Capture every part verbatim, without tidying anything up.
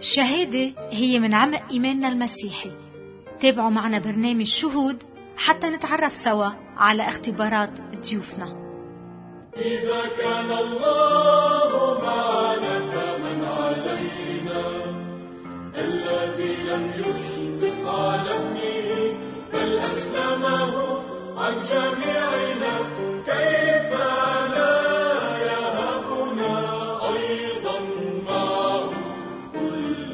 الشهادة هي من عمق إيماننا المسيحي. تابعوا معنا برنامج شهود حتى نتعرف سوا على اختبارات ضيوفنا. إذا كان الله معنا فمن علينا، الذي لم يشفق على ابنه بل أسلمه عن جميعنا، كيف لا يهبنا أيضا معه كل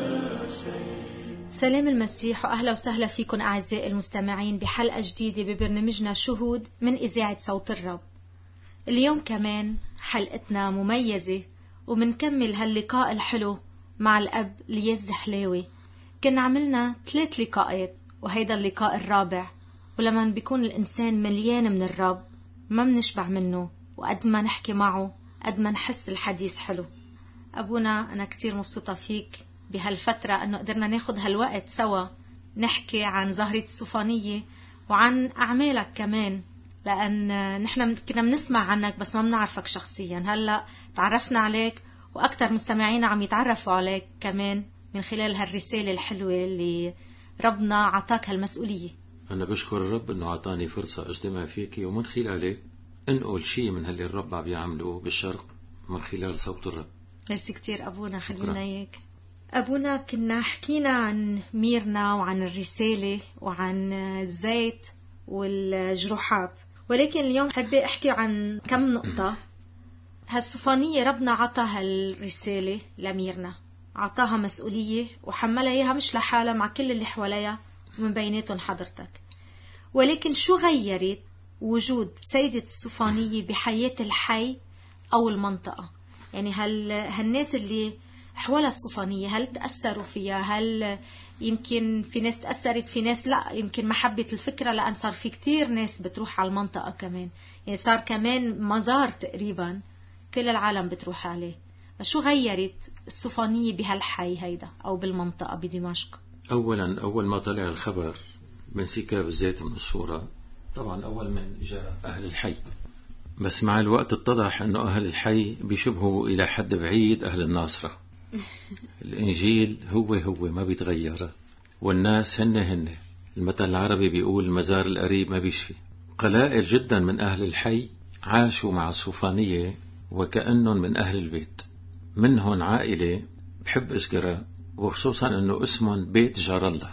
شيء. سلام المسيح وأهلا وسهلا فيكم أعزائي المستمعين بحلقة جديدة ببرنامجنا شهود من إذاعة صوت الرب. اليوم كمان حلقتنا مميزة ومنكمل هاللقاء الحلو مع الأب ليز حلاوي. كنا عملنا ثلاث لقاءات وهيدا اللقاء الرابع، ولما بيكون الإنسان مليان من الرب ما منشبع منه، وقد ما نحكي معه قد ما نحس الحديث حلو. أبونا أنا كتير مبسوطة فيك بهالفترة أنه قدرنا ناخد هالوقت سوا نحكي عن زهرة الصوفانية وعن أعمالك كمان، لأن نحن كنا بنسمع عنك بس ما بنعرفك شخصيا. هلأ تعرفنا عليك وأكتر مستمعين عم يتعرفوا عليك كمان من خلال هالرسالة الحلوة اللي ربنا عطاك هالمسؤولية. أنا بشكر الرب أنه عطاني فرصة أجتمع فيكي ومن خلالك أنقل شيء من هاللي الرب عم يعمله بالشرق من خلال صوت الرب. ميرسي كتير أبونا، خلينا إياك. أبونا كنا حكينا عن ميرنا وعن الرسالة وعن الزيت والجروحات، ولكن اليوم حابة أحكي عن كم نقطة. هالصوفانية ربنا عطا هالرسالة لميرنا، عطاها مسؤولية وحملها إياها مش لحالها مع كل اللي حواليها ومن بيناتهم حضرتك. ولكن شو غيرت وجود سيدة الصوفانية بحياة الحي أو المنطقة؟ يعني هل هالناس اللي حول الصوفانية هل تأثروا فيها؟ هل يمكن في ناس تأثرت، في ناس لا، يمكن محبة الفكرة، لأن صار في كتير ناس بتروح على المنطقة كمان، يعني صار كمان مزار تقريبا كل العالم بتروح عليه. شو غيرت الصوفانية بهالحي هيدا أو بالمنطقة بدمشق؟ أولا أول ما طلع الخبر من سكاب الزيت من الصورة، طبعا أول من جاء أهل الحي، بس مع الوقت اتضح أنه أهل الحي بيشبهوا إلى حد بعيد أهل الناصرة. الإنجيل هو هو ما بيتغير، والناس هن هن. المثل العربي بيقول المزار القريب ما بيشفي. قلائل جدا من أهل الحي عاشوا مع الصوفانية وكأنهم من أهل البيت. منهم عائلة بحب أذكرها، وخصوصا أنه اسمهم بيت جار الله،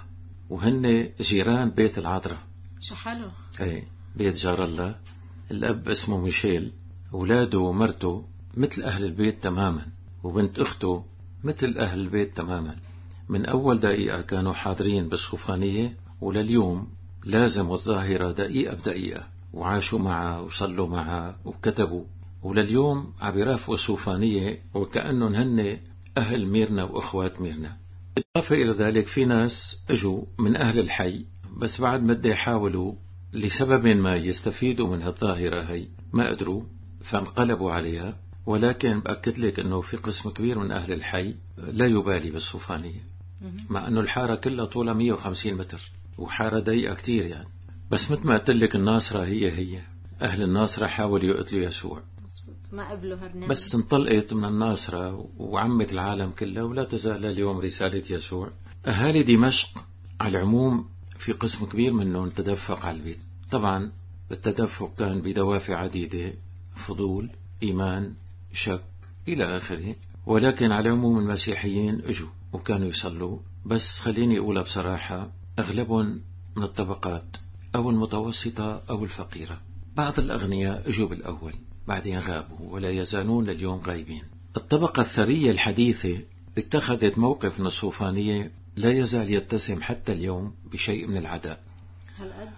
وهن جيران بيت العذراء. شو حلو. ايه بيت جار الله. الأب اسمه ميشيل، أولاده ومرته مثل أهل البيت تماما، وبنت أخته مثل أهل البيت تماما. من أول دقيقة كانوا حاضرين بالصوفانية، ولليوم لازموا الظاهرة دقيقة بدقيقة، وعاشوا معها وصلوا معها وكتبوا، ولليوم عم يرافقوا الصوفانية وكأنهم هن أهل ميرنا وأخوات ميرنا. بالإضافة إلى ذلك في ناس أجوا من أهل الحي، بس بعد ما بدي يحاولوا لسبب ما يستفيدوا من هالظاهرة هي ما قدروا فانقلبوا عليها. ولكن بأكد لك أنه في قسم كبير من أهل الحي لا يبالي بالصوفانية، مع أنه الحارة كلها طولها مية وخمسين متر وحارة ضيقة كتير يعني. بس مثل ما قلت لك الناصرة هي هي أهل الناصرة حاولوا يقتلوا يسوع، ما قبلوا هالنعمة، بس انطلقت من الناصرة وعمت العالم كله، ولا تزال اليوم رسالة يسوع. أهالي دمشق على العموم في قسم كبير منهم تدفق على البيت. طبعا التدفق كان بدوافع عديدة، فضول، إيمان، شك إلى آخره، ولكن على العموم المسيحيين اجوا وكانوا يصلوا. بس خليني أقولها بصراحة، أغلبهم من الطبقات أو المتوسطة أو الفقيرة. بعض الأغنياء اجوا بالأول بعدين غابوا ولا يزالون لليوم غايبين. الطبقة الثرية الحديثة اتخذت موقف من الصوفانية لا يزال يتسم حتى اليوم بشيء من العداء، هالقد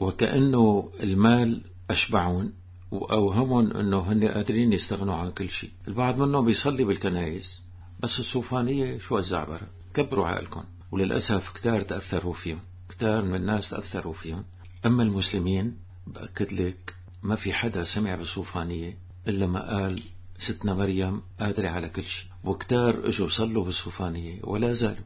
وكأنه المال أشبعون وأوهمهم أنه هن قادرين يستغنوا عن كل شيء. البعض منهم بيصلي بالكنائس، بس الصوفانية شو الزعبرة، كبروا عقلكم. وللأسف كتار تأثروا فيهم، كتار من الناس تأثروا فيهم. أما المسلمين بأكد لك ما في حدا سمع بالصوفانية إلا ما قال ستنا مريم قادرة على كل شيء. وكتار اجوا صلوا بالصوفانية ولا زالوا.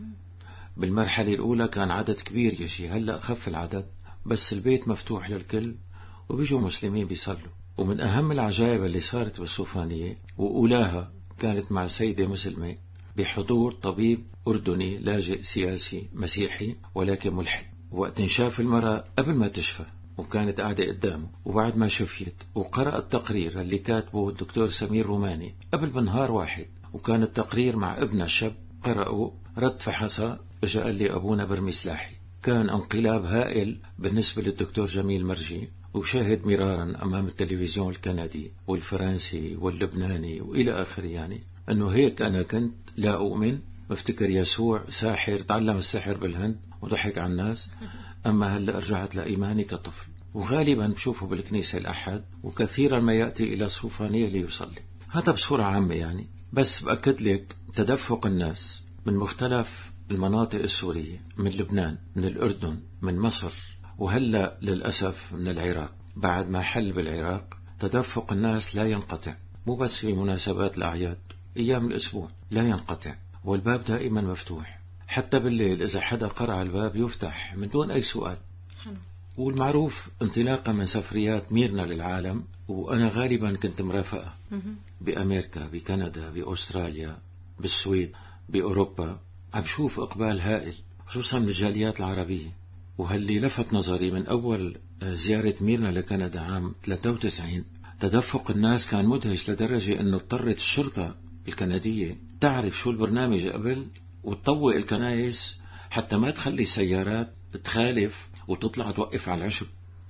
بالمرحلة الأولى كان عدد كبير يجي، هلأ خف العدد، بس البيت مفتوح للكل وبيجوا مسلمين بيصلوا. ومن أهم العجائب اللي صارت بالصوفانية وأولاها كانت مع سيدة مسلمة بحضور طبيب أردني لاجئ سياسي مسيحي ولكن ملحد. وقت شاف المرأة قبل ما تشفى وكانت قاعدة قدامه وبعد ما شفيت وقرأ التقرير اللي كاتبه الدكتور سمير روماني قبل بنهار واحد، وكان التقرير مع ابنه الشاب، قرأه رد فحصة، اجى قال لي أبونا برمي سلاحي. كان انقلاب هائل بالنسبة للدكتور جميل مرجي، وشاهد مرارا أمام التلفزيون الكندي والفرنسي واللبناني وإلى آخره، يعني أنه هيك أنا كنت لا أؤمن، بفتكر يسوع ساحر تعلم السحر بالهند وضحك على الناس، أما هلأ رجعت لإيماني كطفل. وغالبا بشوفه بالكنيسة الأحد، وكثيرا ما يأتي إلى الصوفانية ليصلي. هذا بصورة عامة يعني، بس بأكد لك تدفق الناس من مختلف المناطق السورية، من لبنان، من الأردن، من مصر، وهلأ للأسف من العراق. بعد ما حل بالعراق تدفق الناس لا ينقطع، مو بس في مناسبات الأعياد، أيام الأسبوع لا ينقطع، والباب دائما مفتوح. حتى بالليل إذا حدا قرع الباب يفتح من دون أي سؤال. والمعروف انطلاقا من سفريات ميرنا للعالم، وأنا غالبا كنت مرافقة بأمريكا، بكندا، بأستراليا، بالسويد، بأوروبا، عم شوف إقبال هائل خصوصا من الجاليات العربية. وهاللي لفت نظري من أول زيارة ميرنا لكندا عام ثلاثة وتسعين، تدفق الناس كان مدهش لدرجة أنه اضطرت الشرطة الكندية تعرف شو البرنامج قبل وتطوق الكنايس حتى ما تخلي السيارات تخالف وتطلع توقف على العشب.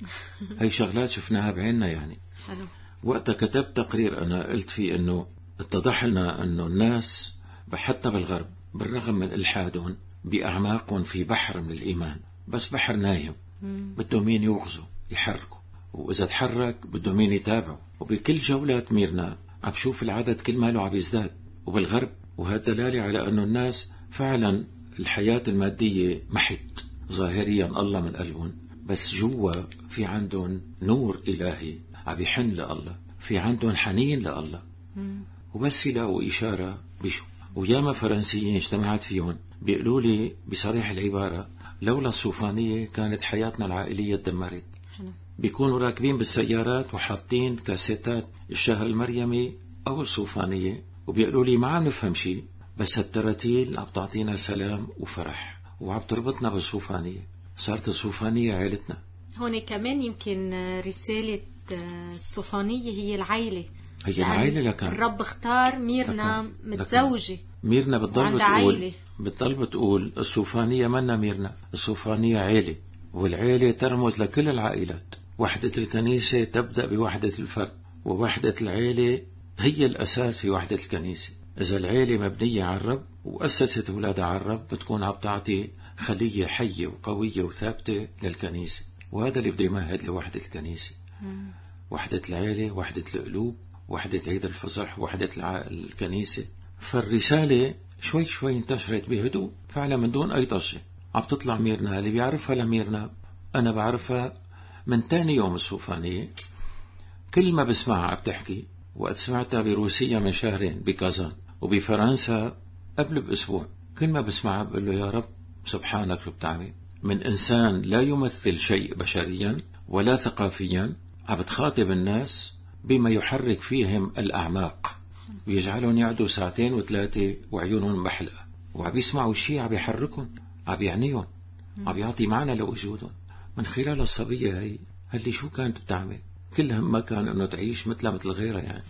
هاي شغلات شفناها بعيننا يعني. حلو. وقتها كتبت تقرير أنا قلت فيه أنه اتضح لنا أنه الناس حتى بالغرب بالرغم من إلحادهم بأعماقهم في بحر من الإيمان، بس بحر نايم بدهم مين يوغزوا يحركوا، وإذا تحرك بدهم مين يتابعوا. وبكل جولات ميرنا عم شوف العدد كل ماله عم يزداد وبالغرب، وهذا دلالة على أنه الناس فعلا الحياة المادية محت ظاهريا الله من قلبهم، بس جوا في عندهم نور إلهي عم يحن لله، في عندهم حنين لله، وبس يلاقوا إشارة بشو. وياما فرنسيين اجتمعت فيهم بيقولوا لي بصريح العبارة لولا الصوفانية كانت حياتنا العائلية تدمرت. بيكونوا راكبين بالسيارات وحاطين كاسيتات الشهر المريمي أو الصوفانية، وبيقولوا لي ما عم نفهم شيء، بس التراتيل عم تعطينا سلام وفرح وعم تربطنا بالصوفانية، صارت الصوفانية عائلتنا. هون كمان يمكن رسالة الصوفانية هي العائلة، هي العائلة. لكن الرب اختار ميرنا لكن. متزوجة ميرنا بتضل بتقول بتضل بتقول الصوفانية منا ميرنا، الصوفانية عائلة، والعائلة ترمز لكل العائلات. وحدة الكنيسة تبدأ بوحدة الفرد، ووحدة العائلة هي الأساس في وحدة الكنيسة. إذا العائلة مبنية على الرب وأسست أولادها على الرب بتكون عم تعطي خلية حية وقوية وثابتة للكنيسة، وهذا اللي بده يمهد لوحدة الكنيسة. مم. وحدة العائلة، وحدة القلوب، وحدة عيد الفصح، وحدة الكنيسة. فالرسالة شوي شوي انتشرت بهدوء فعلا من دون أي ضجة. عم تطلع ميرنا، اللي بيعرفها لميرنا أنا بعرفها من تاني يوم الصوفانية، كل ما بسمعها بتحكي. وقت سمعتها بروسيا من شهرين بكازان، وبفرنسا قبل بأسبوع، كل ما بسمعها بقول له يا رب سبحانك شو بتعمل من إنسان لا يمثل شيء بشريا ولا ثقافيا، عم بتخاطب الناس بما يحرك فيهم الأعماق ويجعلهم يقعدوا ساعتين وثلاثة وعيونهم محلقة، وعم يسمعوا شيء عم يحركهم، عم يعنيهم، عم يعطي معنى لوجودهم من خلال الصبية هي. هاللي شو كانت بتعمل؟ كل همها كان انه تعيش مثلها مثل غيرها يعني.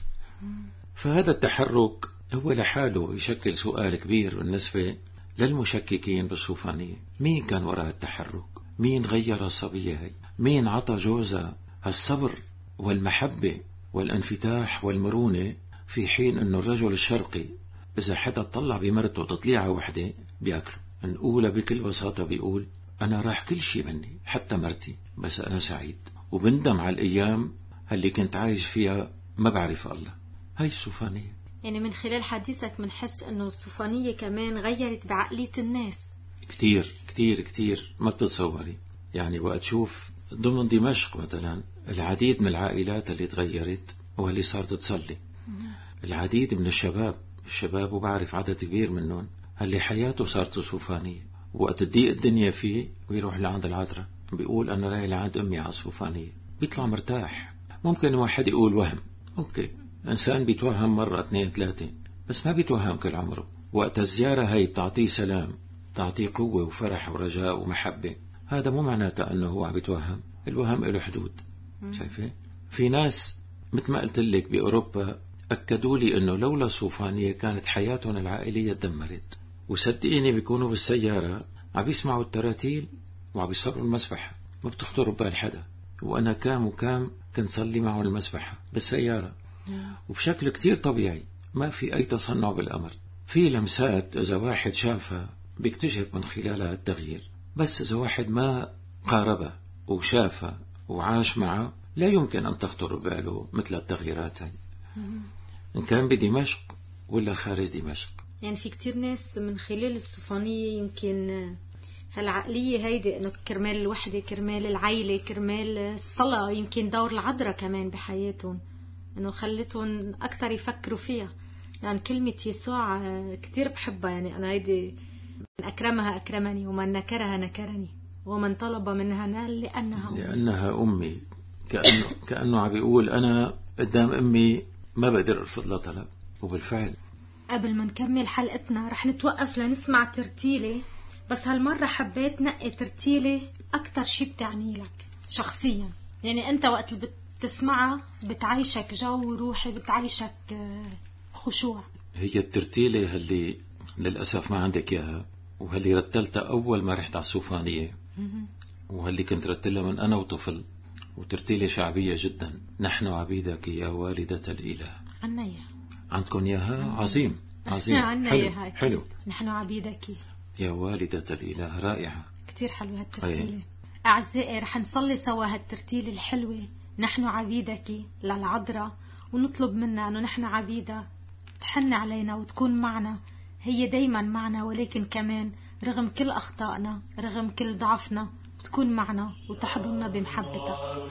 فهذا التحرك هو لحاله يشكل سؤال كبير بالنسبة للمشككين بالصوفانية. مين كان وراء التحرك؟ مين غير الصبية هي؟ مين عطى جوزها هالصبر والمحبة والانفتاح والمرونة، في حين انه الرجل الشرقي اذا حدا طلع بمرته تطليعة وحدة بيأكله؟ نقولها بكل بساطة، بيقول انا راح كل شي مني حتى مرتي، بس انا سعيد وبندم على الايام اللي كنت عايش فيها ما بعرف الله. هاي الصوفانية. يعني من خلال حديثك منحس انه الصوفانية كمان غيرت بعقلية الناس كتير كتير كتير ما بتتصوري. يعني وقت شوف ضمن دمشق مثلا العديد من العائلات اللي تغيرت واللي صارت تصلي، العديد من الشباب الشباب وبعرف عدد كبير منهم اللي حياته صارت صوفانية. وقت تضيق الدنيا فيه ويروح لعند العذراء بيقول أنا رايح لعند أمي على الصوفانية، بيطلع مرتاح. ممكن واحد يقول وهم، أوكي إنسان بيتوهم مرة اثنين ثلاثة، بس ما بيتوهم كل عمره. وقت الزيارة هي بتعطيه سلام، بتعطيه قوة وفرح ورجاء ومحبة. هذا مو معناته أنه هو عم يتوهم، الوهم له حدود. شايفة؟ في ناس مثل ما قلت لك بأوروبا أكدوا لي أنه لولا صوفانية كانت حياتهم العائلية تدمرت، وصدقيني بيكونوا بالسيارة عم يسمعوا التراتيل وعم يصلوا المسبحة، ما بتخطر ببال حدا. وأنا كام وكام كنت صلي معه المسبحة بالسيارة، وبشكل كتير طبيعي، ما في أي تصنع بالأمر. في لمسات إذا واحد شافها بيكتشف من خلالها التغيير، بس إذا واحد ما قاربها وشافها وعاش معه لا يمكن أن تخطر باله مثل التغييرات هاي، إن كان بدمشق ولا خارج دمشق. يعني في كتير ناس من خلال الصوفانية يمكن هالعقلية هيدي إنه كرمال الوحدة، كرمال العيلة، كرمال الصلاة، يمكن دور العذراء كمان بحياتهم إنه خلتهم أكتر يفكروا فيها. لأن كلمة يسوع كتير بحبها، يعني أنا هيدي من أكرمها أكرمني ومن نكرها نكرني ومن طلب منها نال لأنها أمي. لأنها أمي، كأنه, كأنه عم بيقول أنا قدام أمي ما بقدر أرفض لها طلب. وبالفعل قبل ما نكمل حلقتنا رح نتوقف لنسمع ترتيلة، بس هالمرة حبيت نقي ترتيلة أكتر شي بتعني لك شخصيا. يعني أنت وقت اللي بتسمعها بتعيشك جو روحي، بتعيشك خشوع. هي الترتيلة اللي للأسف ما عندك إياها، وهاللي رتلتها أول ما رحت على الصوفانية، وهاللي كنت رتلها من أنا وطفل، وترتيلة شعبية جدا. نحن عبيدك يا والدة الإله. عنا إياها؟ عندكم إياها؟ عظيم عظيم. عنا إياها. حلو. نحن عبيدك يا والدة الإله، رائعة كتير حلوة هالترتيلة. أعزائي رح نصلي سوا هالترتيلة الحلوة نحن عبيدك للعذراء، ونطلب منها أنه نحن عبيدة تحن علينا وتكون معنا، هي دايما معنا، ولكن كمان رغم كل أخطائنا، رغم كل ضعفنا، تكون معنا وتحضننا بمحبتها.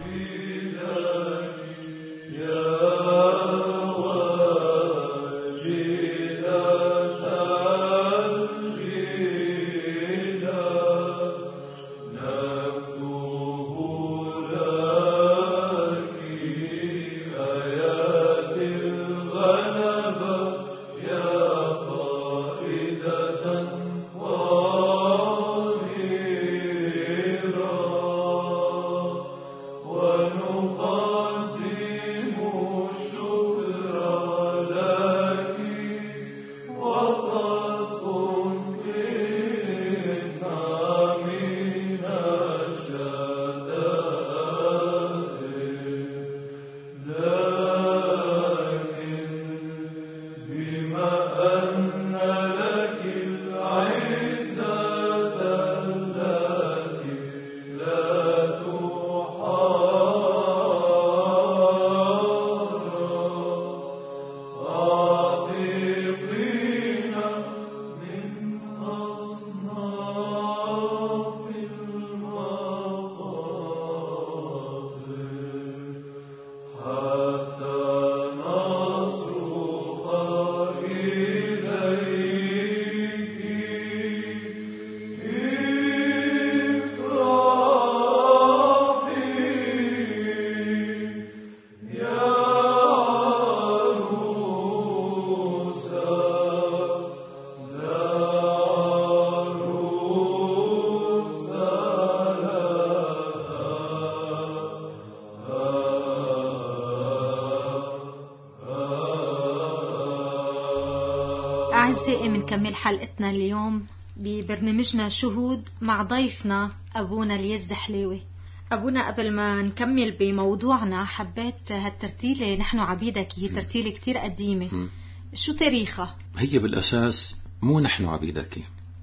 أعزائي منكمل حلقتنا اليوم ببرنامجنا شهود مع ضيفنا أبونا اليز حليوي. أبونا قبل ما نكمل بموضوعنا حبيت هالترتيلة نحن عبيدك، هي ترتيلة كتير قديمة. م. شو تاريخها؟ هي بالأساس مو نحن عبيدك،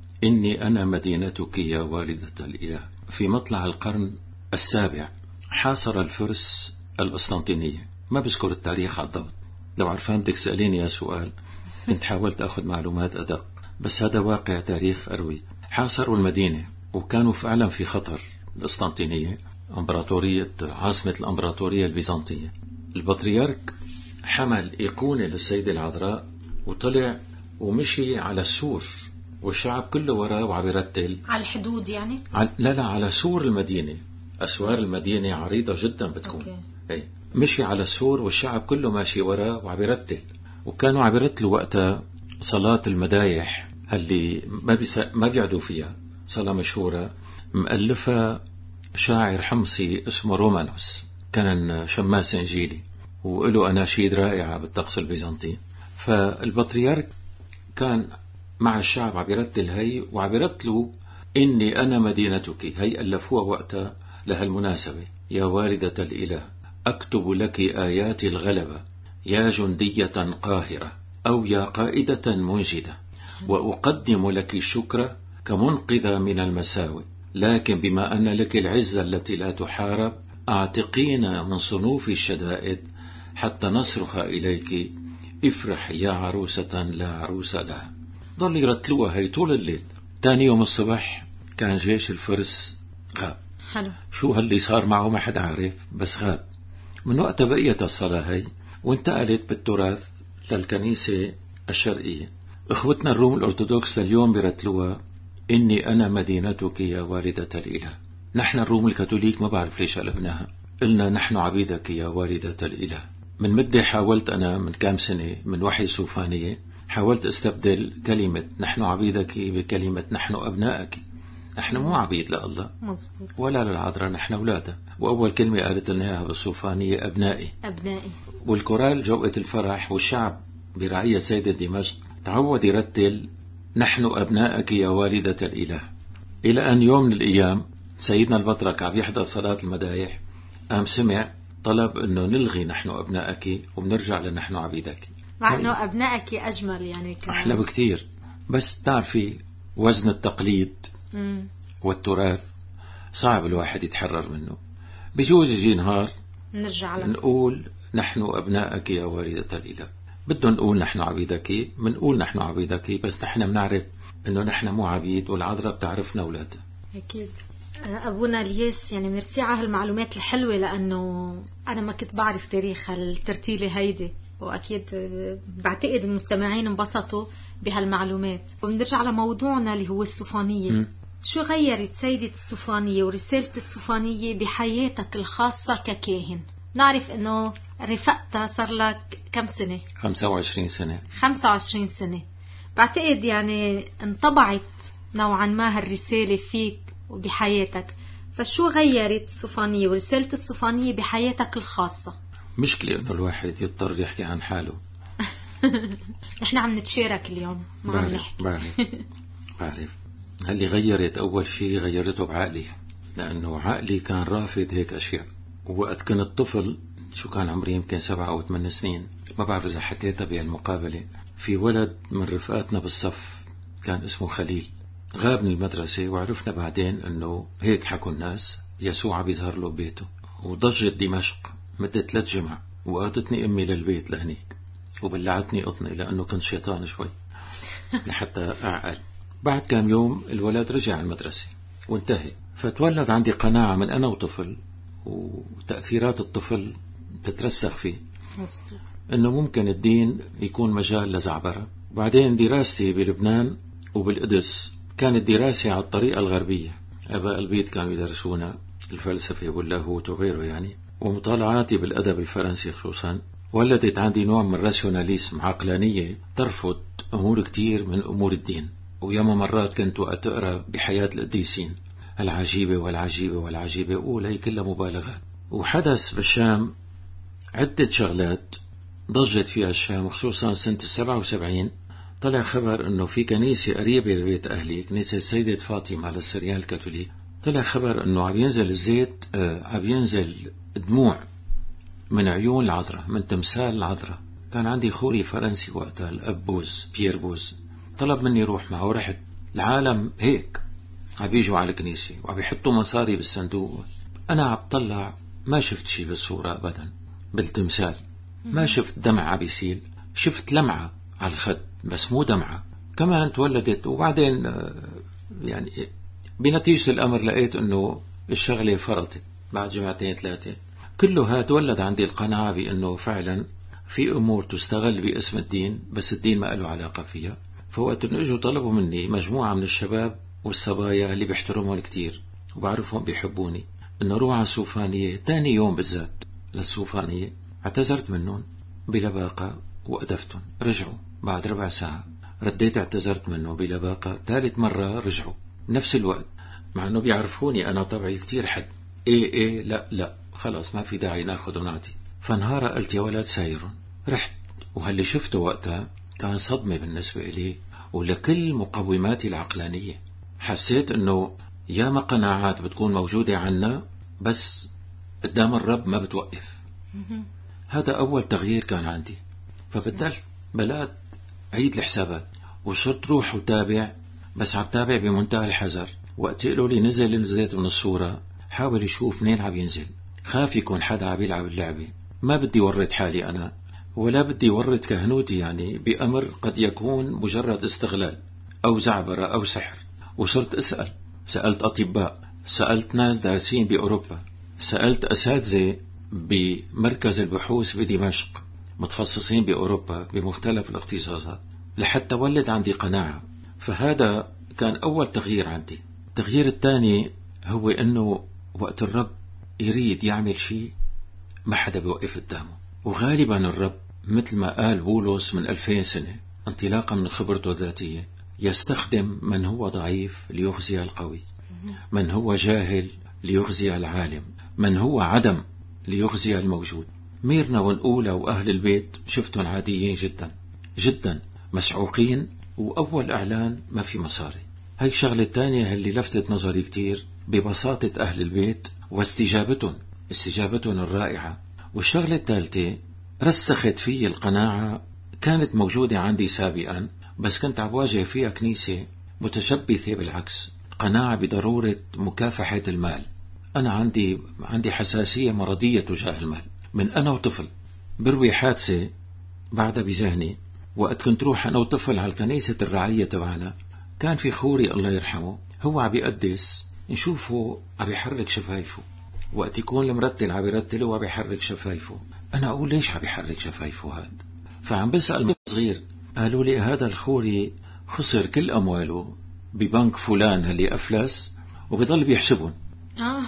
إني أنا مدينتك يا والدة الإله. في مطلع القرن السابع حاصر الفرس القسطنطينية، ما بذكر التاريخ على الضبط، لو عرفان بدك سأليني يا سؤال كنت حاولت أخذ معلومات أدق، بس هذا واقع تاريخ أروي. حاصروا المدينة وكانوا فعلا في خطر. القسطنطينية امبراطورية عاصمة الامبراطورية البيزنطية. البطريرك حمل إيقونة للسيدة العذراء وطلع ومشي على السور والشعب كله وراه وعم يرتل على الحدود يعني على... لا لا على سور المدينة. أسوار المدينة عريضة جدا بتكون. أي. مشي على السور والشعب كله ماشي وراه وعم يرتل، وكانوا عم يرتلوا وقتها صلاة المدايح اللي ما, بيس... ما بيعدوا فيها، صلاة مشهورة مؤلفة شاعر حمصي اسمه رومانوس، كان شماس إنجيلي وله أناشيد رائعة بالطقس البيزنطي. فالبطريرك كان مع الشعب عبرت هي وعبرت له إني أنا مدينتك، هي ألفوها وقتها لهالمناسبة. يا والدة الإله أكتب لك آيات الغلبة، يا جندية قاهرة أو يا قائدة منجدة، وأقدم لك الشكر كمنقذة من المساوئ، لكن بما أن لك العزة التي لا تحارب أعتقينا من صنوف الشدائد حتى نصرخ إليك افرح يا عروسة لا عروس لها. ضل يرتلوها هي طول الليل. تاني يوم الصبح كان جيش الفرس غاب. حلو. شو هاللي صار معه ما حد عارف، بس غاب. من وقت بقيت الصلاة هي وانتقلت بالتراث للكنيسة الشرقية. اخوتنا الروم الأرثوذكس لليوم بيرتلوها إني أنا مدينتك يا والدة الإله. نحن الروم الكاثوليك ما بعرف ليش قلبناها، قلنا نحن عبيدك يا والدة الإله. من مدة حاولت أنا من كام سنة من وحي صوفانية حاولت استبدل كلمة نحن عبيدك بكلمة نحن أبنائك. نحن مو عبيد لله مزبوط. ولا للعذراء، نحن أولادها. وأول كلمة قالت لنا بالصوفانية أبنائي أبنائي. والكورال جوقة الفرح والشعب برعية سيدة دمشق تعود يرتل نحن أبنائك يا والدة الإله. إلى أن يوم من الأيام سيدنا البطرك عم يحضر صلاة المدايح قام سمع طلب أنه نلغي نحن أبنائك وبنرجع لنحن عبيدك، مع أنه أبنائك أجمل يعني كان أحلى بكتير. بس تعرفي وزن التقليد مم. والتراث صعب الواحد يتحرر منه. بجوز يجي نهار نرجع لك نقول نحن أبنائك يا والدة الإله، بدنا نقول نحن عبيدك، منقول نحن عبيدك، بس نحن بنعرف أنه نحن مو عبيد والعذراء بتعرفنا أولادها. أكيد. أبونا الياس يعني ميرسي على هالمعلومات الحلوة، لأنه أنا ما كنت بعرف تاريخ الترتيلة هيدي، وأكيد بعتقد المستمعين انبسطوا بهالمعلومات. وبنرجع لموضوعنا اللي هو الصوفانية. م. شو غيرت سيدة الصوفانية ورسالة الصوفانية بحياتك الخاصة ككاهن؟ نعرف أنه رفقتها صار لك كم سنة؟ خمسة وعشرين سنة. خمسة وعشرين سنة. بعتقد يعني انطبعت نوعا ما هالرسالة فيك وبحياتك. فشو غيرت الصوفانية ورسالة الصوفانية بحياتك الخاصة؟ مشكلة أنه الواحد يضطر يحكي عن حاله. نحن عم نتشارك اليوم، ما عم نحكي. بعرف بعرف هاللي غيرت أول شيء غيرته بعقلي، لأنه عقلي كان رافض هيك أشياء. ووقت كنت طفل، شو كان عمري يمكن سبعة أو ثمان سنين، ما بعرف إذا حكيتها بهالمقابلة، في ولد من رفقاتنا بالصف كان اسمه خليل غاب من المدرسة، وعرفنا بعدين أنه هيك حكوا الناس يسوع بيظهر له ببيته. وضجت دمشق مدة ثلاث جمع، وقادتني أمي للبيت لهنيك وبلعتني قطني لأنه كنت شيطان شوي لحتى أعقل. بعد كم يوم الولد رجع المدرسة وانتهى. فتولد عندي قناعة من أنا وطفل، وتأثيرات الطفل تترسخ فيه، أنه ممكن الدين يكون مجال لزعبرة. بعدين دراستي بلبنان وبالقدس كانت دراسة على الطريقة الغربية. أباء البيت كانوا يدرسونا الفلسفة واللاهوت وغيره يعني. ومطالعاتي بالأدب الفرنسي خصوصا ولدت عندي نوع من الراسيوناليسم، عقلانية ترفض أمور كتير من أمور الدين. وياما مرات كنت وقت أقرأ بحياة القديسين العجيبة والعجيبة والعجيبة أقول هي كلها مبالغات. وحدث بالشام عدة شغلات ضجت فيها الشام، خصوصا سنة السبعة وسبعين طلع خبر أنه في كنيسة قريبة لبيت أهلي، كنيسة السيدة فاطمة للسريان الكاثوليك، طلع خبر أنه عم ينزل الزيت، عم ينزل دموع من عيون العذراء، من تمثال العذراء. كان عندي خوري فرنسي وقتها الأب بوز بيير بوز، طلب مني روح معه، ورحت. العالم هيك عم بيجوا على الكنيسة وعم يحطوا مصاري بالصندوق. أنا عم طلع ما شفت شي بالصورة أبدا، بالتمثال ما شفت دمع عم بيسيل، شفت لمعة على الخد بس مو دمعة كمان تولدت. وبعدين يعني بنتيجة الأمر لقيت أنه الشغلة فرطت بعد جمعتين ثلاثة. كله هاد ولد عندي القناعة بأنه فعلا في أمور تستغل باسم الدين بس الدين ما له علاقة فيها. فوقت أنه اجوا طلبوا مني مجموعة من الشباب والصبايا اللي بيحترمهم كتير وبعرفهم بيحبوني أنه روح على الصوفانية. تاني يوم بالذات للصوفانية اعتذرت منهم بلباقة وأدفتهم. رجعوا بعد ربع ساعة رديت اعتذرت منه بلباقة. ثالث مرة رجعوا نفس الوقت، مع أنه بيعرفوني أنا طبعي كتير حد، إيه إيه لا لا خلاص ما في داعي ناخذ ونعطي. فانهار قلت يا ولد سايرون. رحت، وهاللي شفته وقتها كان صدمة بالنسبة إلي ولكل مقوماتي العقلانية. حسيت أنه ياما قناعات بتكون موجودة عنا بس قدام الرب ما بتوقف. هذا أول تغيير كان عندي. فبدلت بلات عيد الحسابات وصرت روح وتابع، بس عم تابع بمنتهى الحذر. وقت قالوا لي نزل نزلت من الصورة، حاول يشوف منين عم ينزل، خاف يكون حدا عم يلعب اللعبة. ما بدي ورط حالي أنا ولا بدي ورط كهنوتي يعني بأمر قد يكون مجرد استغلال أو زعبرة أو سحر. وصرت أسأل، سألت أطباء، سألت ناس دارسين بأوروبا، سألت أساتذة بمركز البحوث بدمشق متخصصين بأوروبا بمختلف الاختصاصات لحتى ولد عندي قناعة. فهذا كان أول تغيير عندي. التغيير الثاني هو أنه وقت الرب يريد يعمل شيء ما حدا بيوقف قدامه. وغالبا الرب مثل ما قال بولس من ألفين سنة انطلاقا من خبرته الذاتية يستخدم من هو ضعيف ليخزي القوي، من هو جاهل ليخزي العالم، من هو عدم ليخزي الموجود. ميرنا ونقولة وأهل البيت شفتهم عاديين جدا جدا، مسعوقين، وأول إعلان ما في مصاري. هاي الشغلة الثانية اللي لفتت نظري كتير ببساطة أهل البيت واستجابتهم استجابتهم الرائعة. والشغلة الثالثة رسخت في القناعة كانت موجودة عندي سابقا بس كنت عم واجه فيها كنيسة متشبثة بالعكس، قناعة بضرورة مكافحة المال. أنا عندي عندي حساسية مرضية تجاه المال من أنا وطفل. بروي حادثة بعدها بذهني وقت كنت روح أنا وطفل على الكنيسة الرعية تبعنا، كان في خوري الله يرحمه هو عم بيقدس، نشوفه عم يحرك شفايفه وقت يكون المرتل عم يرتل وعم يحرك شفايفه. أنا أقول ليش عم يحرك شفايفه هاد؟ فعم بسأل صغير، قالوا لي هذا الخوري خسر كل أمواله ببنك فلان اللي أفلس وبيضل بيحسبهم. آه.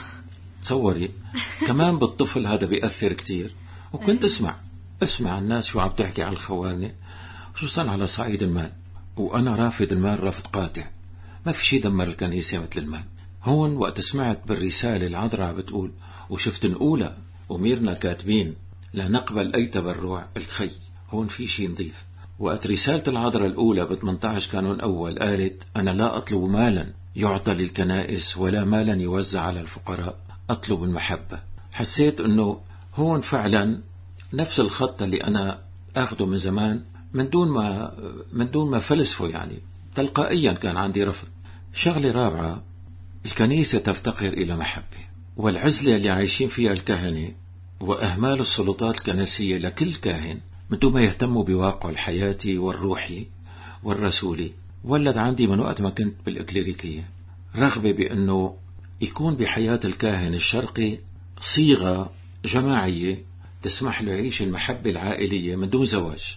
تصوري كمان بالطفل هذا بيأثر كتير. وكنت أسمع أسمع الناس شو عم تحكي على الخوانة خصوصا على صعيد المال، وأنا رافض المال رفض قاطع. ما في شي دمر الكنيسة مثل المال. هون وقت سمعت بالرسالة العذراء بتقول وشفت نقولة وميرنا كاتبين لا نقبل أي تبرع، قلت خي هون في شي نضيف. وقت رسالة العذراء الأولى ب ثمانية عشر كانون أول قالت أنا لا أطلب مالا يعطى للكنائس ولا مالا يوزع على الفقراء، أطلب المحبة. حسيت أنه هون فعلا نفس الخط اللي أنا أخده من زمان من دون ما من دون ما فلسفه، يعني تلقائيا كان عندي رفض. شغلة رابعة، الكنيسة تفتقر إلى محبة، والعزلة اللي عايشين فيها الكهنة وأهمال السلطات الكنسية لكل كاهن من دون ما يهتموا بواقعه الحياتي والروحي والرسولي. ولد عندي من وقت ما كنت بالإكليريكية رغبة بأنه يكون بحياة الكاهن الشرقي صيغة جماعية تسمح له يعيش المحبة العائلية من دون زواج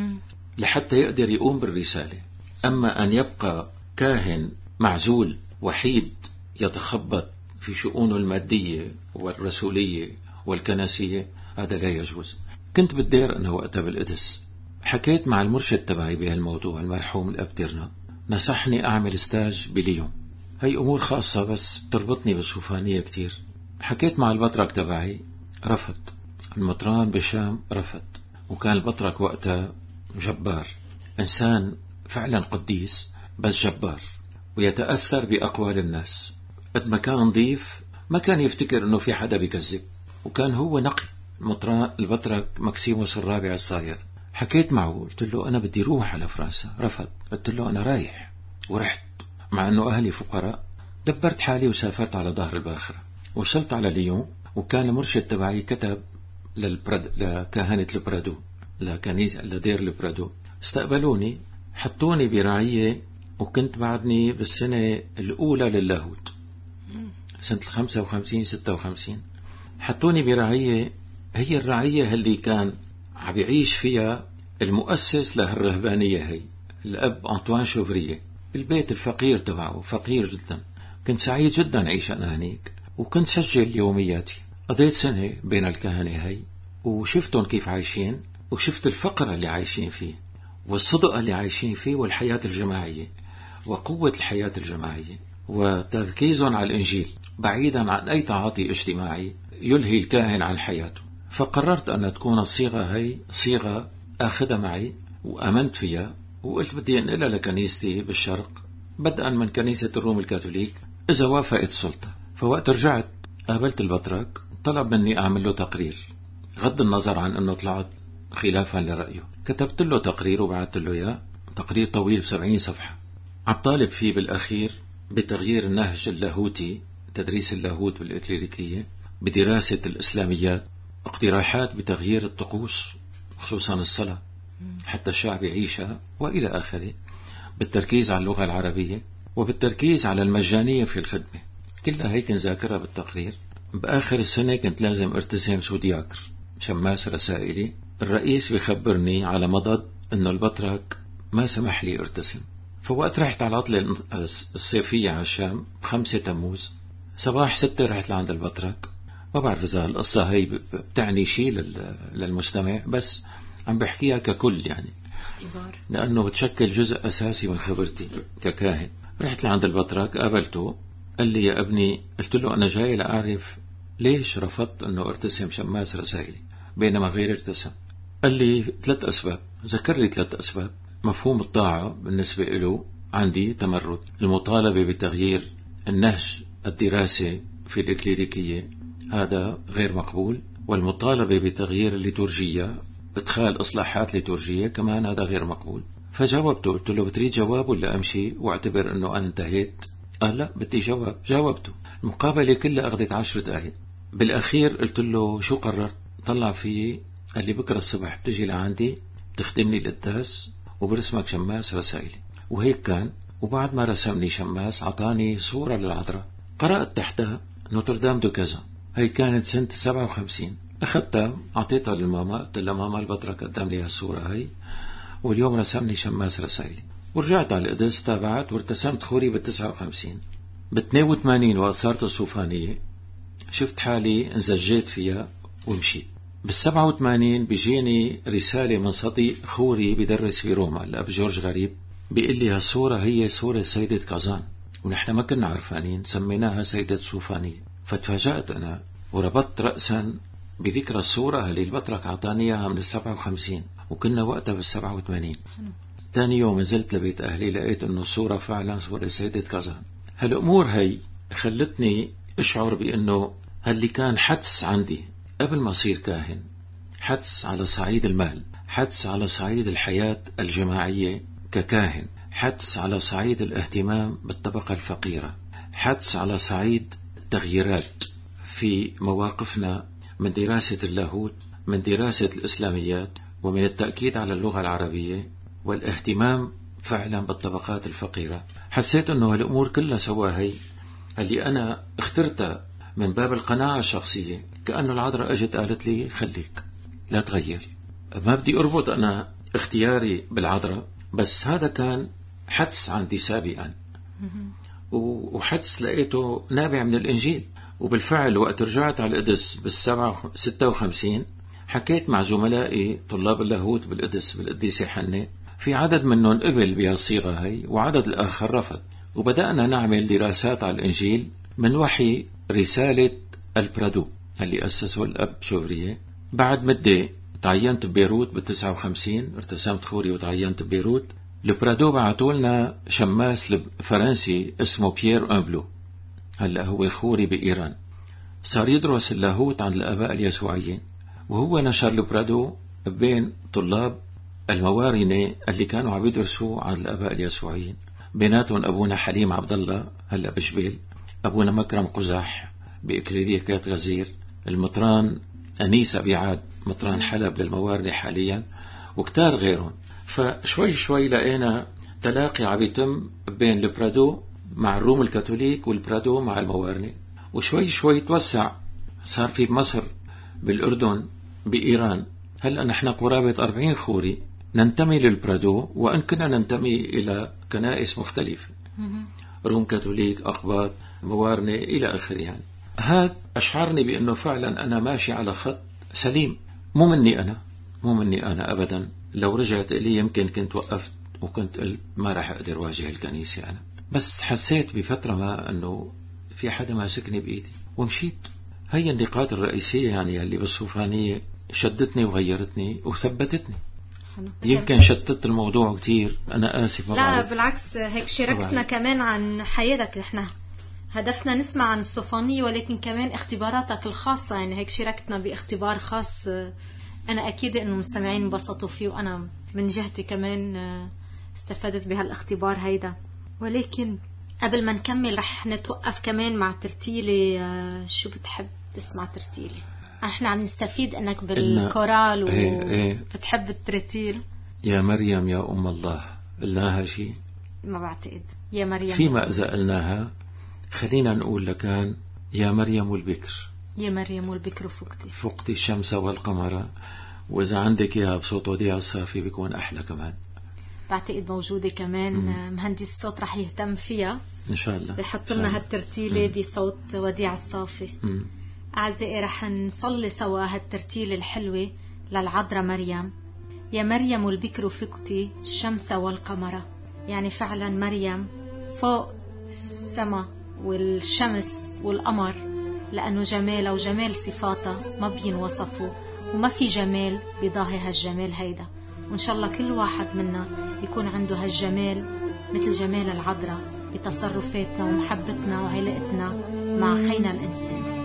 لحتى يقدر يقوم بالرسالة. أما أن يبقى كاهن معزول وحيد يتخبط في شؤونه المادية والرسولية والكنسية هذا لا يجوز. كنت بالدير أنا وقتها بالقدس، حكيت مع المرشد تبعي بهالموضوع المرحوم الأب تيرنا، نصحني أعمل ستاج بليون. هي أمور خاصة بس تربطني بالسوفانية كتير. حكيت مع البطرك تبعي رفض، المطران بالشام رفض، وكان البطرك وقتها جبار، إنسان فعلا قديس بس جبار ويتأثر بأقوال الناس. قد ما كان نظيف ما كان يفتكر أنه في حدا بيكذب، وكان هو نقي. المطران البطرك مكسيموس الرابع الصاير، حكيت معه قلت له أنا بدي روح على فرنسا، رفض. قلت له أنا رايح، ورحت مع أنه أهلي فقراء. دبرت حالي وسافرت على ظهر الباخرة، وصلت على ليون، وكان المرشد تبعي كتب للبرد لكهنة البرادو لكنيسة لدير البرادو. استقبلوني، حطوني برعية، وكنت بعدني بالسنة الأولى للاهوت سنة الخمسة وخمسين ستة وخمسين. حطوني برعية هي الرعية اللي كان عم يعيش فيها المؤسس لهالرهبانية، هي الأب أنطوان شوفرية، البيت الفقير تبعه فقير جدا. كنت سعيد جدا عيش أنا هنيك، وكنت سجل يومياتي. قضيت سنة بين الكهنة هي وشفتهم كيف عايشين، وشفت الفقر اللي عايشين فيه، والصدق اللي عايشين فيه والحياة الجماعية وقوة الحياة الجماعية وتركيزهم على الإنجيل بعيدا عن أي تعاطي اجتماعي يلهي الكاهن عن حياته. فقررت أن تكون الصيغة هي صيغة أخذها معي وأمنت فيها، وقلت بدي أنقلها لكنيستي بالشرق بدءا من كنيسة الروم الكاثوليك إذا وافقت السلطة. فوقت رجعت قابلت البطرك، طلب مني أعمل له تقرير غض النظر عن أنه طلعت خلافا لرأيه. كتبت له تقرير وبعثت له إياه، تقرير طويل بسبعين صفحة، عم طالب فيه بالأخير بتغيير النهج اللاهوتي، تدريس اللاهوت بالإكليريكية، بدراسة الإسلاميات، اقتراحات بتغيير الطقوس خصوصا الصلاة حتى الشعب يعيشها، وإلى آخره، بالتركيز على اللغة العربية وبالتركيز على المجانية في الخدمة. كلها هيك نذاكرها بالتقرير. بآخر السنة كنت لازم ارتسم سودياكر شماس رسائلي. الرئيس بيخبرني على مضض انه البطرك ما سمح لي ارتسم. فوقت رحت على العطلة الصيفية على الشام بخمسة تموز صباح ستة رحت لعند البطرك. ما بعرف إذا القصة هي بتعني شيء للمستمع، بس عم بحكيها ككل يعني اختبار، لأنه بتشكل جزء أساسي من خبرتي ككاهن. رحت لعند البطرك قابلته، قال لي يا ابني، قلت له أنا جاي لأعرف ليش رفضت أنه ارتسم شماس رسائلي بينما غير ارتسم. قال لي ثلاث أسباب. ذكر لي ثلاث أسباب. مفهوم الطاعة بالنسبة له عندي تمرد، المطالبة بتغيير النهج الدراسة في الإكليريكية هذا غير مقبول، والمطالبة بتغيير الليتورجية، ادخال إصلاحات ليتورجية كمان هذا غير مقبول. فجاوبته، قلت له بتريد جواب ولا أمشي واعتبر أنه أنا انتهيت؟ قال لا بدي جواب. جاوبته. المقابلة كلها أخذت عشر دقائق. بالأخير قلت له شو قررت؟ طلع فيه قال لي بكرة الصبح بتجي لعندي بتخدمني القداس وبرسمك شماس رسائلي. وهيك كان. وبعد ما رسمني شماس عطاني صورة للعذراء، قرأت تحتها نوتردام دو كذا. هي كانت سنة سبعة وخمسين. أخذتها أعطيتها للماما، قلت لها ماما البطرك قدم لي هالصورة هي واليوم رسمني شماس رسائلي. ورجعت على القدس تابعت وارتسمت خوري بالتسعة وخمسين. باثنين وثمانين وقت صارت الصوفانية شفت حالي انزجيت فيها ومشيت. بالسبعة وثمانين بيجيني رسالة من صديق خوري بدرس في روما الأب جورج غريب، بيقول لي هالصورة هي صورة سيدة كازان، ونحن ما كنا عرفانين سميناها سيدة صوفانية. فتفاجأت أنا وربطت رأسا بذكرى الصورة اللي البطرك عطانيها من السبعة وخمسين، وكنا وقتها بالسبعة وثمانين. تاني يوم نزلت لبيت أهلي لقيت أنه الصورة فعلا صورة سيدة كازان. هالأمور هي خلتني أشعر بأنه هاللي كان حدس عندي قبل ما أصير كاهن، حدس على صعيد المال، حدس على صعيد الحياة الجماعية ككاهن، حدس على صعيد الاهتمام بالطبقة الفقيرة، حدس على صعيد التغييرات في مواقفنا من دراسة اللاهوت، من دراسة الإسلاميات، ومن التأكيد على اللغة العربية والاهتمام فعلا بالطبقات الفقيرة. حسيت أنه هالأمور كلها سواها هي اللي أنا اخترتها من باب القناعة الشخصية، كأنه العذراء أجت قالت لي خليك لا تغير. ما بدي أربط أنا اختياري بالعذراء، بس هذا كان حدس عندي سابقا وحدس لقيته نابع من الإنجيل. وبالفعل وقت رجعت على القدس بالسبعة ستة وخمسين حكيت مع زملائي طلاب اللاهوت بالقدس بالقديسة حنة، في عدد منهم قبل بهالصيغة هي وعدد الآخر رفض. وبدأنا نعمل دراسات على الإنجيل من وحي رسالة البرادو اللي أسسه الأب شوفرية. بعد مدة تعينت ببيروت بالتسعة وخمسين، ارتسمت خوري وتعينت ببيروت. البرادو بعثوا لنا شماس فرنسي اسمه بيير أمبلو، هلأ هو خوري بإيران، صار يدرس اللاهوت عند الآباء اليسوعيين، وهو نشر البرادو بين طلاب الموارنة اللي كانوا عم يدرسوا عند الآباء اليسوعيين، بيناتهم أبونا حليم عبد الله هلأ بشبيل، أبونا مكرم قزح بإكليريكية غزير، المطران أنيس أبي عاد مطران حلب للموارنة حاليا، وكتار غيرهم. فشوي شوي لقينا تلاقي عم يتم بين البرادو مع الروم الكاثوليك والبرادو مع الموارنة، وشوي شوي توسع، صار في بمصر بالأردن بإيران. هلأ نحن قرابة أربعين خوري ننتمي للبرادو، وأن كنا ننتمي إلى كنائس مختلفة، روم كاثوليك، أقباط، موارنة إلى آخره. يعني هذا أشعرني بأنه فعلا أنا ماشي على خط سليم. مو مني أنا مو مني أنا أبدا، لو رجعت إلي يمكن كنت وقفت وكنت قلت ما راح أقدر واجه الكنيسة أنا، بس حسيت بفترة ما أنه في حدا ماسكني بإيدي ومشيت. هي النقاط الرئيسية يعني اللي بالصوفانية شدتني وغيرتني وثبتتني. يمكن شتت الموضوع كتير، أنا آسف. لا بالعكس، هيك شاركتنا كمان عن حياتك. نحن هدفنا نسمع عن الصوفانية ولكن كمان اختباراتك الخاصة، يعني هيك شاركتنا باختبار خاص. أنا أكيد أنه المستمعين انبسطوا فيه، وأنا من جهتي كمان استفدت بهالاختبار هيدا. ولكن قبل ما نكمل رح نتوقف كمان مع ترتيلة. شو بتحب تسمع ترتيلة؟ احنا عم نستفيد انك بالكورال وبتحب ايه الترتيل. يا مريم يا أم الله، قلناها شيء؟ ما بعتقد. يا مريم فيما إذا قلناها خلينا نقول لكان يا مريم والبكر. يا مريم والبكر فقتي فقتي الشمس والقمر. وإذا عندك إياها بصوت وديع الصافي بيكون أحلى كمان. بعتقد موجودة كمان. مم. مهندس الصوت رح يهتم فيها إن شاء الله، بيحط لنا هالترتيلة بصوت وديع الصافي. مم. أعزائي رح نصلي سوا هالترتيلة الحلوة للعذراء مريم. يا مريم والبكر فقتي الشمس والقمر. يعني فعلا مريم فوق السما والشمس والقمر، لأنه جمالها وجمال صفاتها ما بينوصفوا، وما في جمال بيضاهي هالجمال هيدا. وإن شاء الله كل واحد منا يكون عنده هالجمال مثل جمال العذراء بتصرفاتنا ومحبتنا وعلاقتنا مع خينا الإنسان.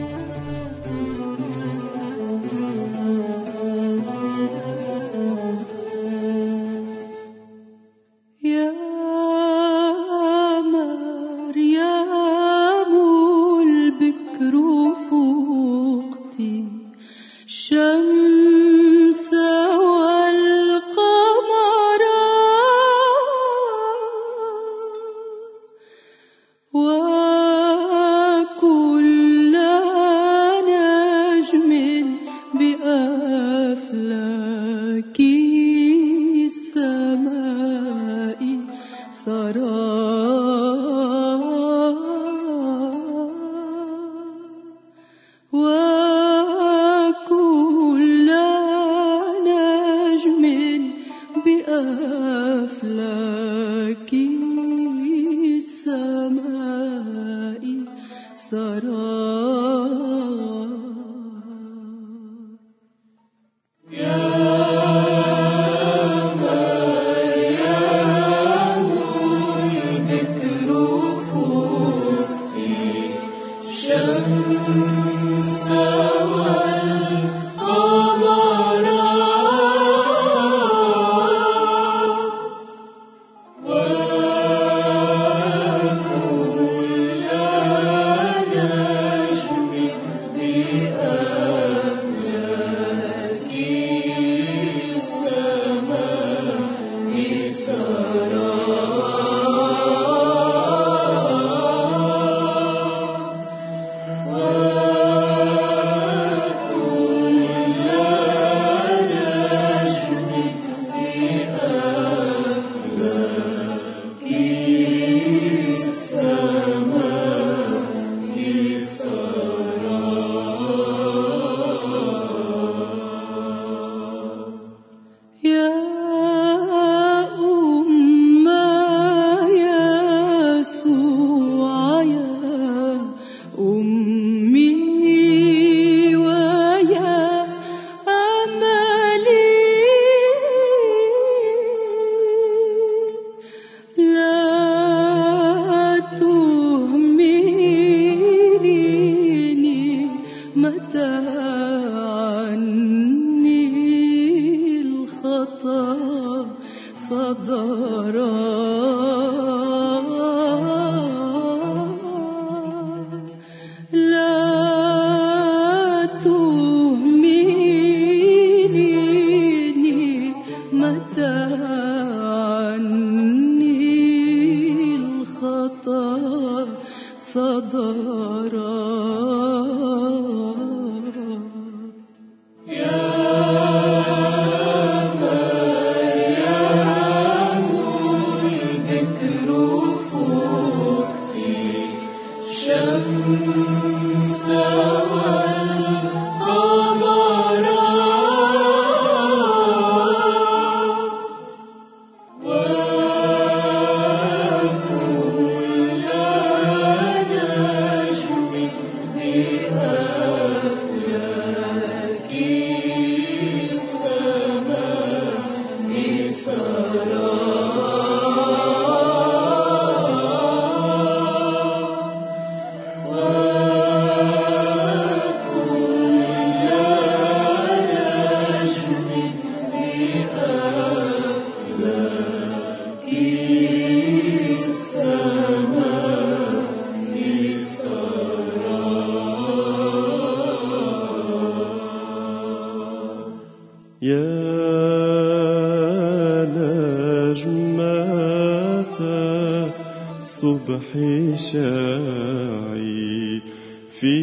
صبحي شاعي في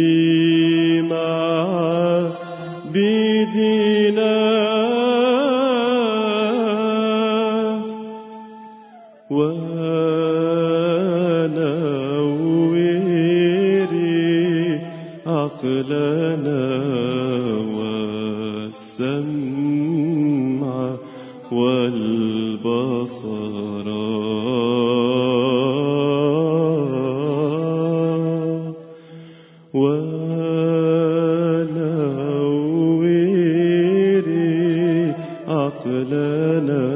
معبدنا ونوري عقلنا والسمع والبصر ونوري عقلنا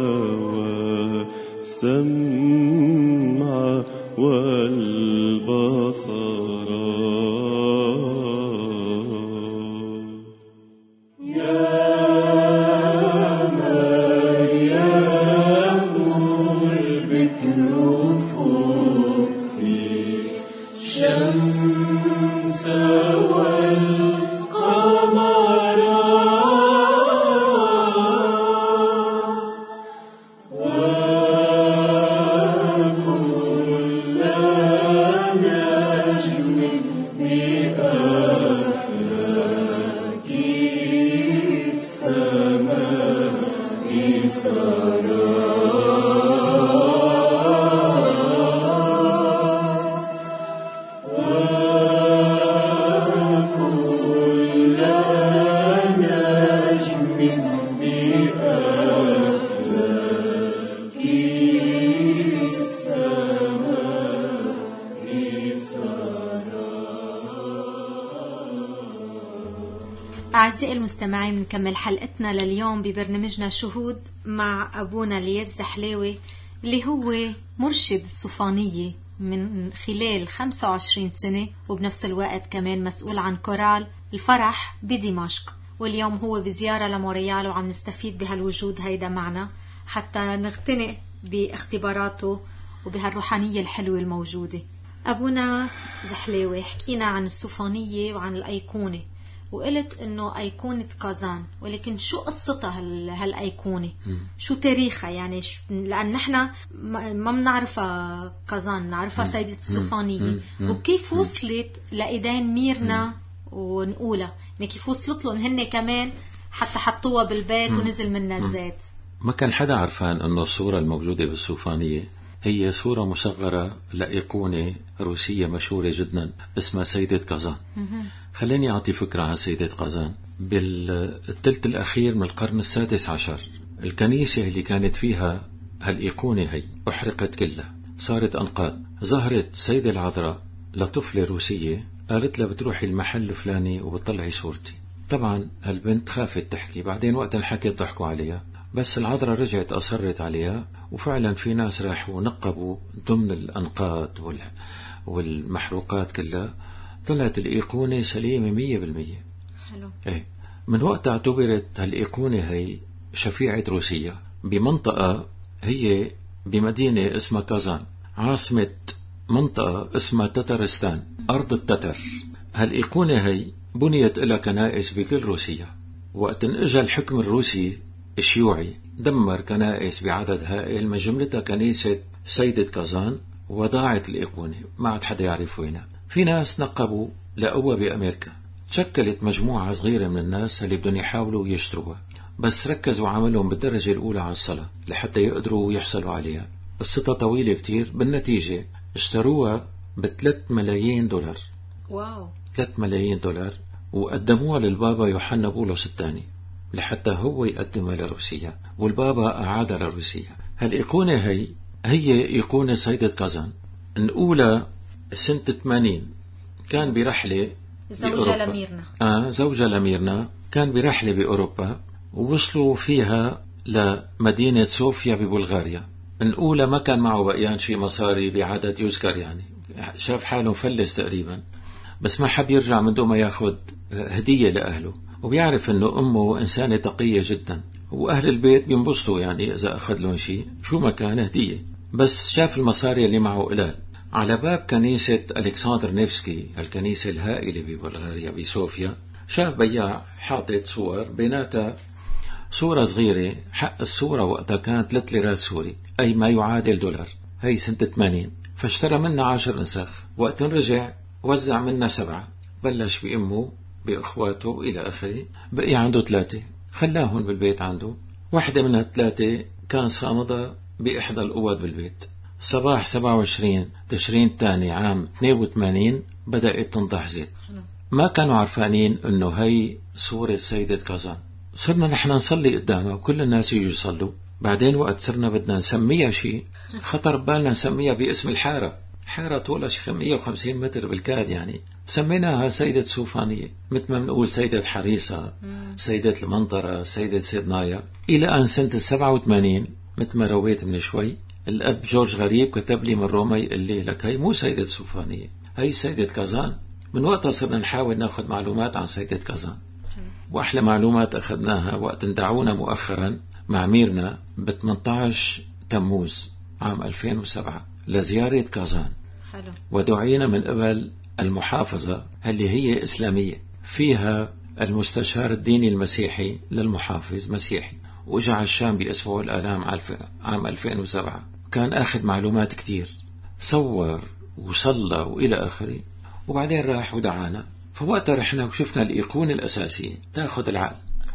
والسمع والبصر. أعزائي المستمعين، بنكمل حلقتنا لليوم ببرنامجنا شهود مع أبونا الياس زحلاوي اللي هو مرشد الصوفانية من خلال خمسة وعشرين سنة، وبنفس الوقت كمان مسؤول عن كورال الفرح بدمشق. واليوم هو بزيارة لموريال وعم نستفيد بهالوجود هيدا معنا حتى نغتنق باختباراته وبهالروحانية الحلوة الموجودة. أبونا زحلاوي، حكينا عن الصوفانية وعن الأيقونة، وقلت انه ايقونة كازان، ولكن شو قصتها هالايقونة؟ شو تاريخها؟ يعني شو، لان نحن ما بنعرفها كازان، نعرفها سيدة الصوفانية، وكيف وصلت لايدين ميرنا ونقولها، يعني كيف وصلت لهم هن كمان حتى حطوها بالبيت ونزل منها الزيت. ما كان حدا عرفان انه الصورة الموجودة بالصوفانية هي صورة مصغرة لأيقونة روسية مشهورة جدا اسمها سيدة كازان. خليني أعطي فكرة عن سيدة كازان. بالثلث الأخير من القرن السادس عشر الكنيسة اللي كانت فيها هالأيقونة هي أحرقت كلها، صارت أنقاض. ظهرت سيدة العذراء لطفلة روسية، قالت لها بتروحي المحل الفلاني وبتطلعي صورتي. طبعا هالبنت خافت تحكي، بعدين وقت انحكت ضحكوا عليها، بس العذراء رجعت أصرت عليها، وفعلا في ناس راحوا نقبوا ضمن الأنقاض والمحروقات كلها، طلعت الأيقونة سليمة مية بالمية. حلو. ايه، من وقت اعتبرت هالأيقونة هي شفيعة روسيا بمنطقة هي بمدينة اسمها كازان، عاصمة منطقة اسمها تترستان، أرض التتر. هالأيقونة هي بنيت إلى كنائس بكل روسيا. وقت اجى الحكم الروسي الشيوعي دمر كنائس بعدد هائل، من جملتها كنيسة سيدة كازان، وضاعت الأيقونة، ما عاد حدا يعرف وينها. في ناس نقبوا لقوها بأمريكا، تشكلت مجموعة صغيرة من الناس اللي بدهم يحاولوا يشتروها، بس ركزوا عملهم بالدرجة الأولى على الصلاة لحتى يقدروا يحصلوا عليها. قصتها طويلة كتير، بالنتيجة اشتروها بثلاث ملايين دولار. واو، ثلاث ملايين دولار، وقدموها للبابا يوحنا بولس الثاني لحتى هو يقدمها لروسيا، والبابا أعادها لروسيا. هالأيقونة هي هي أيقونة سيدة كازان. نقولها سنة ثمانين كان برحلة زوجة لميرنا. آه زوجة لميرنا كان برحلة بأوروبا، ووصلوا فيها لمدينة صوفيا ببلغاريا. نقولها ما كان معه بقيان شي مصاري بعدد يذكر، يعني شاف حاله مفلس تقريبا، بس ما حب يرجع من دون ما ياخد هدية لأهله، وبيعرف انه امه انسانة تقية جدا، واهل البيت بينبسطوا يعني اذا اخذ لهم شيء شو ما كان هدية. بس شاف المصاري اللي معه قلال. على باب كنيسة ألكسندر نيفسكي، الكنيسة الهائلة ببلغاريا بصوفيا، شاف بياع حاطط صور، بيناتها صورة صغيرة، حق الصورة وقتها كانت ثلاث ليرات سوري، أي ما يعادل دولار، هي سنة ثمانين. فاشترى منها عشر نسخ، وقت رجع وزع منها سبعة، بلش بأمه بإخواته إلى آخره، بقي عنده ثلاثة، خلاهن بالبيت عنده. واحدة من الثلاثة كان صامدة بإحدى الأوض بالبيت. صباح سبعة وعشرين تشرين الثاني عام اثنين وثمانين بدأت تنضح زيت. ما كانوا عارفانين انه هي صورة سيدة كازان. صرنا نحن نصلي قدامها وكل الناس يجوا يصلوا. بعدين وقت صرنا بدنا نسميها شيء، خطر بالنا نسميها باسم الحارة، حارة طولها شي مية وخمسين متر بالكاد يعني، سميناها سيدة سوفانية، مثل ما بنقول سيدة حريصة، سيدة المنظرة، سيدة سيدنايا. إلى أن سنة السبعة وثمانين مثل ما رويت من شوي، الأب جورج غريب كتب لي من روما يقول لي لك هي مو سيدة سوفانية، هي سيدة كازان. من وقتها صرنا نحاول ناخذ معلومات عن سيدة كازان. وأحلى معلومات أخذناها وقت اندعونا مؤخرا مع ميرنا ب ثمانية عشر تموز عام ألفين وسبعة لزيارة كازان. حلو. ودعينا من قبل المحافظة اللي هي إسلامية، فيها المستشار الديني المسيحي للمحافظ مسيحي، وجع الشام بأسبوع الآلام عام ألفين وسبعة. كان أخذ معلومات كتير، صور وصلى وإلى آخره، وبعدين راح ودعانا. فوقتها رحنا وشفنا الإيقونة الأساسية تأخذ العقل.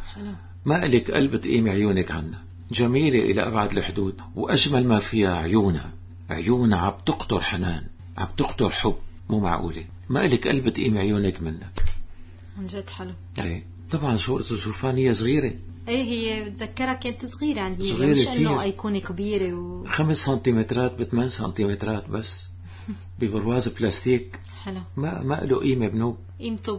ما إلك قلب تقيم عيونك عنا، جميلة إلى أبعد الحدود، وأجمل ما فيها عيونها، عيونها عم تقطر حنان، عم تقطر حب، مو معقولة. ما إلك قلب تقيم عيونك منها. عن جد حلو. أي طبعا صورة سوفانية صغيرة، ايه هي بتذكرها كانت صغيرة عندي، صغيرة مش كتير. انه ايقونة كبيرة و... خمس سنتيمترات بثمان سنتيمترات بس، ببرواز بلاستيك. حلو. ما ما له قيمة بنوب، قيمته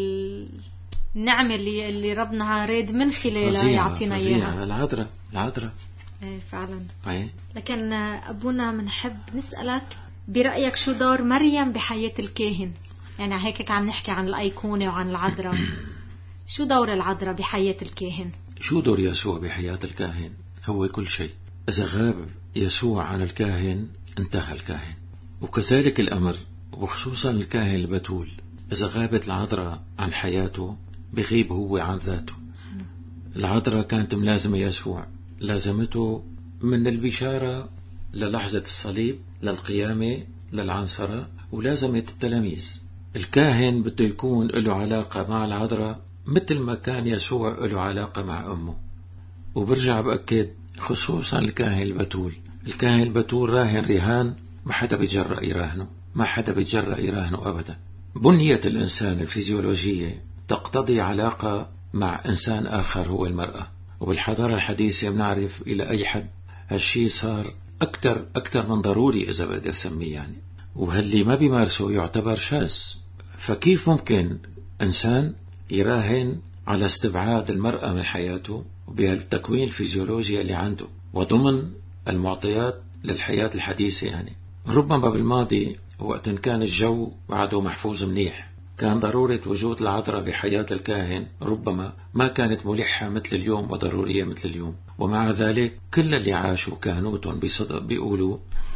بالنعمة اللي اللي ربنا راد من خلالها فزيعة يعطينا فزيعة. اياها. العذراء العذراء ايه فعلا. ايه. لكن ابونا منحب نسألك برأيك شو دور مريم بحياة الكاهن؟ يعني هيك عم نحكي عن الأيقونة وعن العذراء، شو دور العذراء بحياة الكاهن؟ شو دور يسوع بحياة الكاهن؟ هو كل شيء. إذا غاب يسوع عن الكاهن انتهى الكاهن، وكذلك الأمر، وخصوصا الكاهن البتول. إذا غابت العذراء عن حياته بغيب هو عن ذاته. العذراء كانت ملازمة يسوع، لازمته من البشارة للحظة الصليب، للقيامة، للعنصرة، ولازمت التلاميذ. الكاهن بده يكون له علاقة مع العذراء مثل ما كان يسوع له علاقة مع أمه. وبرجع بأكد خصوصا الكاهن البتول. الكاهن البتول راهن رهان ما حدا بيجرأ يراهنه، ما حدا بيجرأ يراهنه أبدا. بنية الإنسان الفيزيولوجية تقتضي علاقة مع إنسان آخر هو المرأة، وبالحضارة الحديثة بنعرف إلى أي حد هالشي صار أكتر أكتر من ضروري إذا بقدر سميه يعني، وهاللي ما بيمارسه يعتبر شاذ. فكيف ممكن إنسان يراهن على استبعاد المرأة من حياته وبهالتكوين الفيزيولوجي اللي عنده وضمن المعطيات للحياة الحديثة يعني؟ ربما بالماضي وقت كان الجو بعده محفوظ منيح كان ضرورة وجود العذراء بحياة الكاهن ربما ما كانت ملحة مثل اليوم وضرورية مثل اليوم. ومع ذلك كل اللي عاشوا كهنوتهم بصدق بيقولوا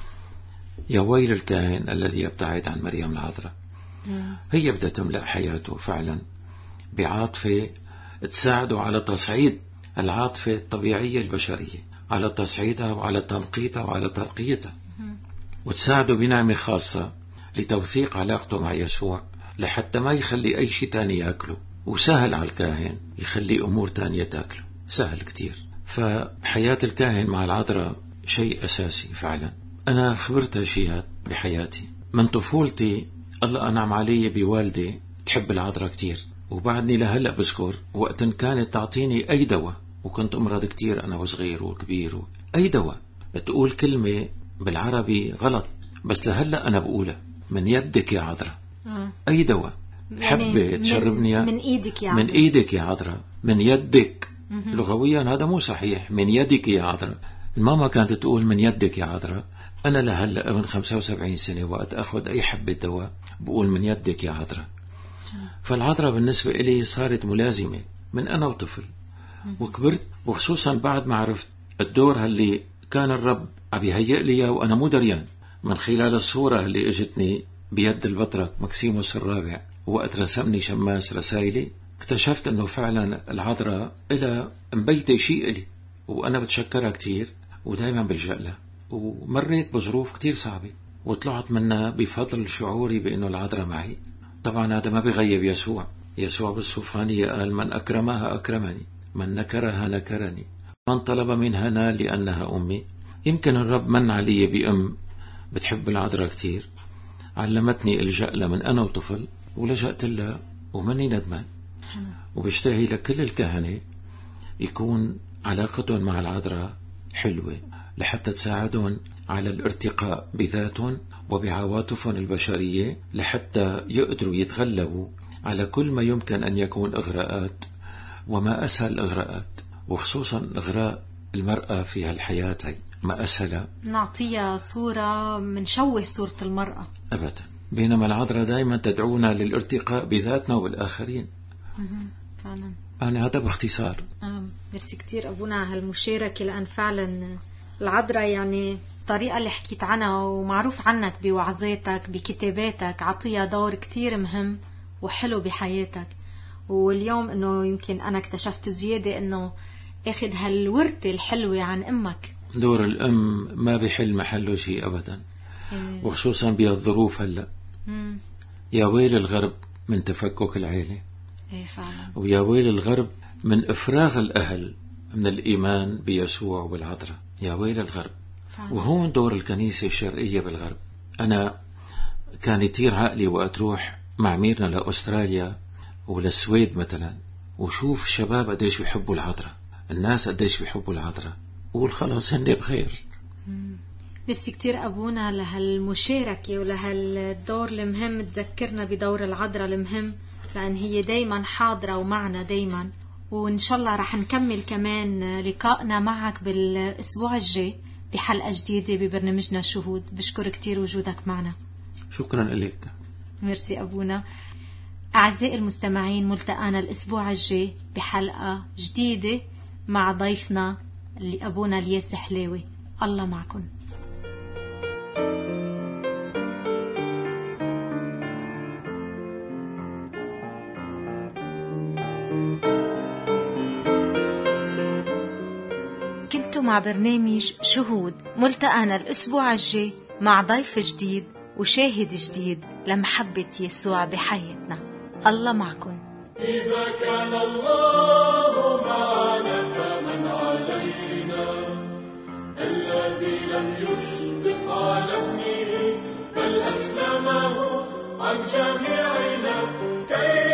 يا ويل الكاهن الذي يبتعد عن مريم العذراء. هي بدها تملأ حياته فعلا بعاطفة تساعده على تصعيد العاطفة الطبيعية البشرية، على تصعيدها وعلى تنقيتها وعلى ترقيتها، وتساعده بنعمة خاصة لتوثيق علاقته مع يسوع لحتى ما يخلي أي شيء تاني يأكله. وسهل على الكاهن يخلي أمور تانية تأكله، سهل كتير. فحياة الكاهن مع العذراء شيء أساسي فعلا. أنا خبرت هالشيء بحياتي من طفولتي. الله أنعم علي بوالدي تحب العذراء كتير، وبعدني لهلأ بذكر وقت كانت تعطيني أي دواء، وكنت أمرض كتير أنا وصغير وكبير، أي دواء تقول كلمة بالعربي غلط بس لهلأ أنا بقولها، من يدك يا عذراء. آه. أي دواء حبة يعني تشربني من إيدك يا عذراء، من إيدك يا عذراء، من يدك. لغويا هذا مو صحيح، من يدك يا عذراء. الماما كانت تقول من يدك يا عذراء، أنا لهلأ من خمسة وسبعين سنة وقت أخذ أي حبة دواء بقول من يدك يا عذراء. فالعذراء بالنسبة إلي صارت ملازمة من أنا وطفل وكبرت، وخصوصا بعد ما عرفت الدور اللي كان الرب عم يهيئ لي وأنا مو دريان من خلال الصورة اللي اجتني بيد البطرك مكسيموس الرابع وقت رسمني شماس رسائلي. اكتشفت أنه فعلا العذراء إلى مبيتة شيء إلي، وأنا بتشكرها كتير ودايما بلجأ لها. ومريت بظروف كتير صعبة وطلعت منها بفضل شعوري بأنه العذراء معي. طبعا هذا ما بيغيب يسوع. يسوع بالصوفانية قال من أكرمها أكرمني، من نكرها نكرني، من طلب منها نال لأنها أمي. يمكن الرب من علي بأم بتحب العذراء كتير، علمتني الجأ لها من أنا وطفل ولجأت لها ومني ندمان. وبشتهي لكل الكهنة يكون علاقتهم مع العذراء حلوة لحتى تساعدهم على الارتقاء بذاتهم وبعواطفهم البشرية، لحتى يقدروا يتغلبوا على كل ما يمكن أن يكون إغراءات، وما أسهل الإغراءات، وخصوصا إغراء المرأة في هالحياة. هي ما أسهل نعطيها صورة منشوه صورة المرأة أبدا، بينما العذراء دائما تدعونا للارتقاء بذاتنا وبالآخرين. فعلا. يعني هذا باختصار. آه. ميرسي كتير أبونا على هالمشاركة، لأن فعلا العذراء يعني الطريقة اللي حكيت عنها ومعروف عنك بوعظاتك بكتاباتك عطيها دور كتير مهم وحلو بحياتك. واليوم انه يمكن انا اكتشفت زيادة انه اخذ هالورثة الحلوة عن امك. دور الام ما بيحل محله شيء ابدا. إيه. وخصوصا بهالظروف هلا. مم. يا ويل الغرب من تفكك العيلة. ايه فعلا. ويا ويل الغرب من افراغ الاهل من الايمان بيسوع والعذراء. يا ويل الغرب فعلا. وهون دور الكنيسة الشرقية بالغرب. انا كان يطير عقلي وقت روح مع ميرنا لأستراليا وللسويد مثلا، وشوف الشباب قديش بيحبوا العذراء، الناس قديش بيحبوا العذراء، وقول خلاص هن بخير. بس كتير أبونا لهالمشاركة ولهالدور المهم، تذكرنا بدور العذراء المهم، لأن هي دايما حاضرة ومعنا دايما. وإن شاء الله رح نكمل كمان لقائنا معك بالأسبوع الجاي بحلقة جديدة ببرنامجنا شهود. بشكر كتير وجودك معنا. شكرا لك. ميرسي أبونا. أعزائي المستمعين، ملتقانا الأسبوع الجاي بحلقة جديدة مع ضيفنا اللي أبونا الياس حلاوي. الله معكم. كنتوا مع برنامج شهود. ملتقانا الأسبوع الجاي مع ضيف جديد وشاهد جديد لمحبة يسوع بحياتنا. الله معكم. إذا كان الله معنا فمن علينا، الذي لم يشفق على ابنه بل أسلمه عن جميعنا كي